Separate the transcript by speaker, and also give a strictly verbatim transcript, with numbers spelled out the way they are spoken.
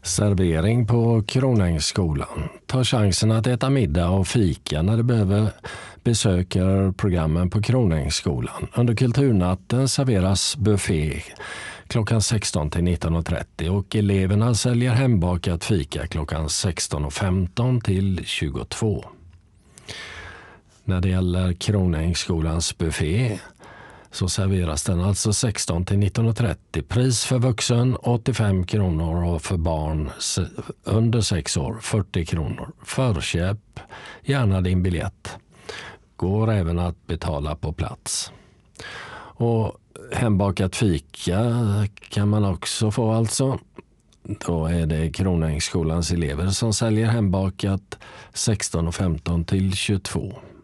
Speaker 1: Servering på Kronängsskolan. Ta chansen att äta middag och fika när du behöver besöker programmen på Kronängsskolan. Under kulturnatten serveras buffé klockan sexton till nitton och trettio och eleverna säljer hembakat fika klockan sexton och femton till tjugotvå. När det gäller Kronängsskolans buffé så serveras den alltså sexton till nitton och trettio. Pris för vuxen åttiofem kronor och för barn under sex år fyrtio kronor. Förköp gärna din biljett. Går även att betala på plats. Och hembakat fika kan man också få alltså. Då är det Kronängsskolans elever som säljer hembakat sexton och femton till tjugotvå.